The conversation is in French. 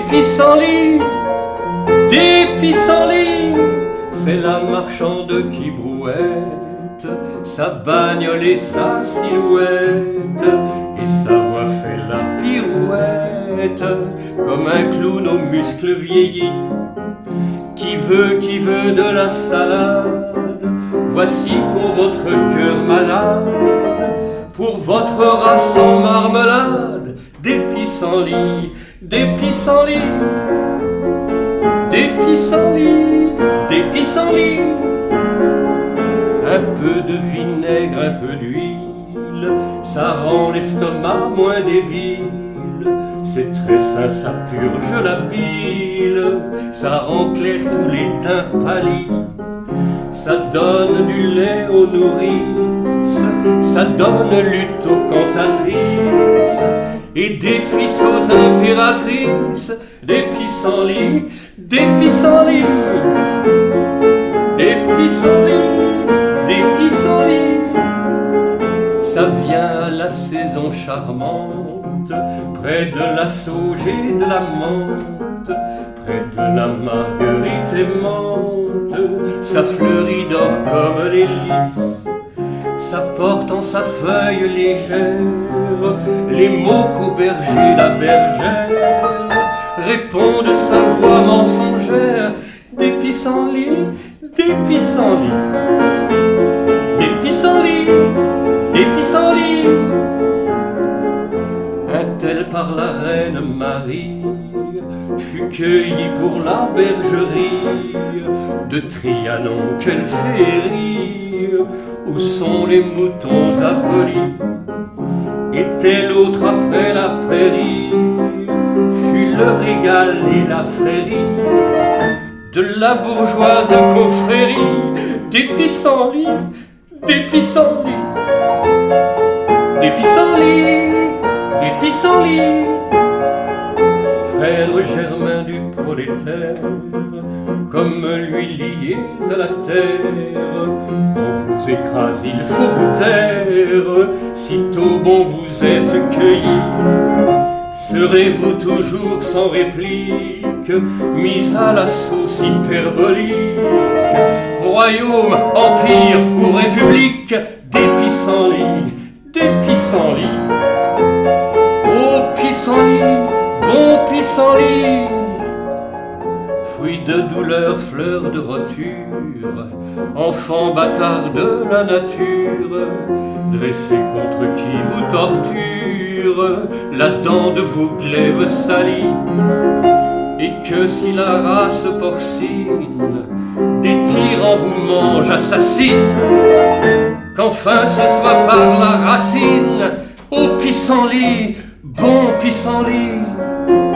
pissenlits, des pissenlits. C'est la marchande qui brouette sa bagnole et sa silhouette, et sa voix fait la pirouette comme un clown aux muscles vieillis. Qui veut de la salade? Voici pour votre cœur malade, pour votre race en marmelade, des pissenlits, des pissenlits, des pissenlits, des pissenlits. Un peu de vinaigre, un peu d'huile, ça rend l'estomac moins débile. C'est très sain, ça purge la bile, ça rend clair tous les teints pâlis. Ça donne du lait aux nourrices, ça donne lutte aux cantatrices, et des fils aux impératrices, des pissenlits, des pissenlits, des pissenlits, des pissenlits. Ça vient à la saison charmante, près de la sauge et de la menthe, près de la marguerite aimante. Ça fleurit d'or comme les lys, ça porte en sa feuille légère les mots qu'au berger la bergère répond de sa voix mensongère. Des pissenlits, des pissenlits, des pissenlits, des pissenlits. Un tel par la reine Marie fut cueilli pour la bergerie de Trianon qu'elle fait rire. Où sont les moutons abolis? Et tel autre après la prairie fut le régal et la frérie de la bourgeoise confrérie. Des pissenlits, des pissenlits, des pissenlits, des pissenlits. Frère Germain du prolétaire, comme lui liés à la terre, on vous écrase, il faut vous taire. Sitôt bon vous êtes cueillis, serez-vous toujours sans réplique, mis à la sauce hyperbolique? Royaume, empire ou république, des pissenlits, des pissenlits. Ô pissenlits, bon pissenlit, fruit de douleur, fleur de roture, enfant bâtard de la nature, dressé contre qui vous torture la dent de vos glaives salis. Et que si la race porcine des tyrans vous mange, assassine, qu'enfin ce soit par la racine. Ô pissenlit, bon pissenlit,